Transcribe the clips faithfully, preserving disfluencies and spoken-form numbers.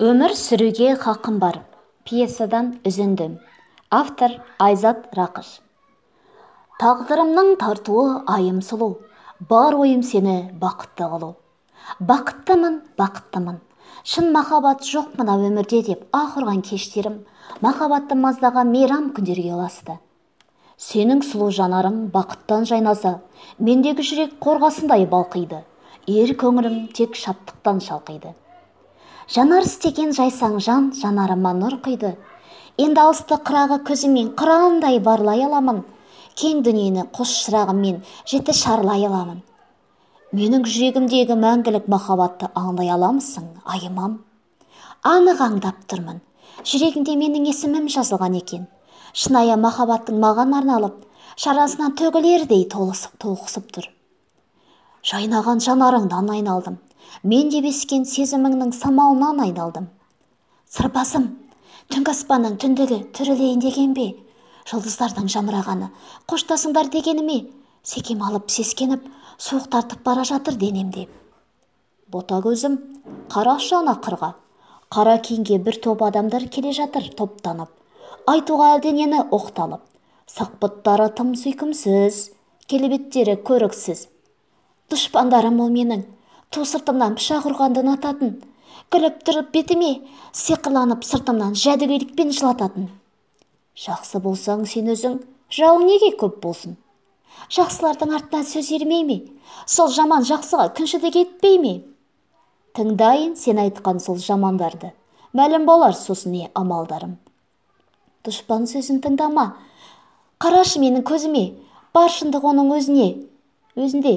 Өмір сүруге хақым бар. Пьесадан үзінді. Автор Айзат Рақыш. Тағдырымның тартуы айым сұлу, бар ойым сені бақытты қылу. Бақыттымын, бақыттымын. Шын махаббат жоқ мына өмірде деп аһ ұрған кештерім махаббатты маздаған мейрам күндерге ұласты. Сенің сұлу жанарың бақыттан жайнаса, мендегі жүрек қорғасындай балқиды. Ер көңілім тек шаттықтан шалқиды. Жанар істеген жайсаң жан жанарыма нұр құйды. Енді алысты қырағы көзімен қырандай барлай аламын. Кең дүниені қос шырағыммен жеті шарлай аламын. Менің жүрегімдегі мәңгілік махаббатты аңдай аламысың, айымам? Анық аңдап тұрмын. Жүрегімде менің есімім жазылған екен. Шынайы махаббаттың маған арналып, шарасынан төгілердей толқысып тұр. Жайнаған жанарыңнан айналдым. Мен деп ескен сезіміңнің самалынан айналдым. Сырбазым, түнгі аспанның түндігі түрілейін деген бе? Жұлдыздардың жамырағаны, қоштасыңдар дегені ме? Секем алып сескеніп, суық тартып бара жатыр денемде. Бота көзім, қарашы ана қырға. Қара киінген бір топ адамдар келе жатыр топтанып. Айтуға әлденені оқталып. Сақпыттары тым сүйкімсіз, келбеттері көріксіз. Дұшпандарым ол менің. Ту сыртымнан пышақ ұрғанды ұнататын, күліп тұрып бетіме, сиқырланып сыртымнан жәдігөйлікпен жылататын. Жақсы болсаң сен өзің, жауың неге көп болсын? Жақсылардың артынан сөз ермей ме? Сол жаман жақсыға күншілдік етпей ме? Тыңдайын сен айтқан сол жамандарды, мәлім болар сосын не амалдарым. Дұшпан сөзін тыңдама, қарашы менің көзіме, бар шындық оның өзіне, өзінде.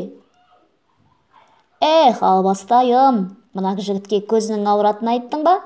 Эх, албастайым, мына жігітке көзінің ауыратын айттың ба?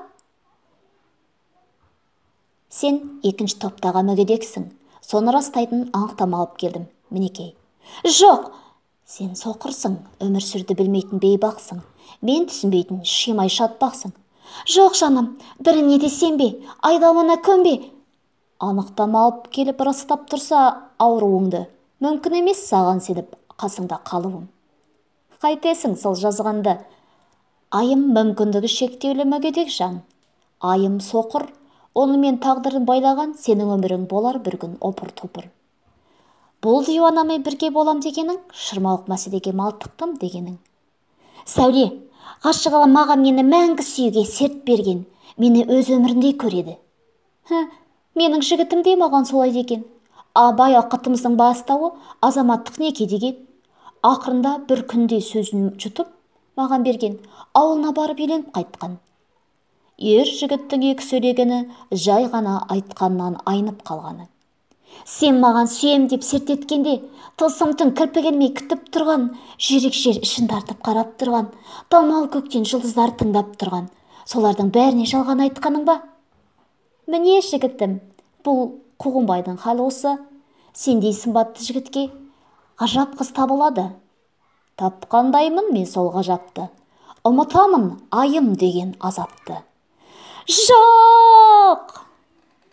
Сен екінші топтаға мүгедексің. Соны растайтын анықтама алып келдім, мінекей. Жоқ, сен соқырсың, өмір сүрді білмейтін бейбақсың. Мен түсінбейтін шимай шатпақсың. Жоқ жаным, біріне десем бе, айдауына көнбе. Анықтама алып келіп растап тұрса ауруыңды, мүмкін емес саған сеніп қасыңда қалуым. Қайтесің сол жазғанды? Айым мүмкіндігі шектеулі мүгедек жан. Айым соқыр, онымен тағдырын байлаған сенің өмірің болар бір күн опыр-топыр. Бұл диуанамен бірге болам дегенің, шырмауық мәселеге малтықтым дегенің. Сәуле, ғашығы маған мені мәңгі сүюге серт берген, мені өз өміріндей көреді. Хі, менің жігітім де маған солай деген. Абай ақытымыздың бастауы азаматтық неке деген. Ақырында бір күнде сөзін жұтып, маған берген, ауылына барып үйленіп қайтқан. Ер жігіттің екі сөйлегені жай ғана айтқаннан айнып қалғаны. Сен маған сүйем деп серт еткенде, тылсым түн кірпігелмей күтіп тұрған, жүрек жер ішін тартып қарап тұрған, талмал көктен жұлдыздар тыңдап тұрған, солардың бәріне жалған айтқаның ба? Міне жігітім, бұл Қуғынбайдың халі осы. Сендей сымбатты жігітке ғажап қыз табылады. Тапқандаймын мен сол ғажапты. Ұмытамын айым деген азапты. Жоқ!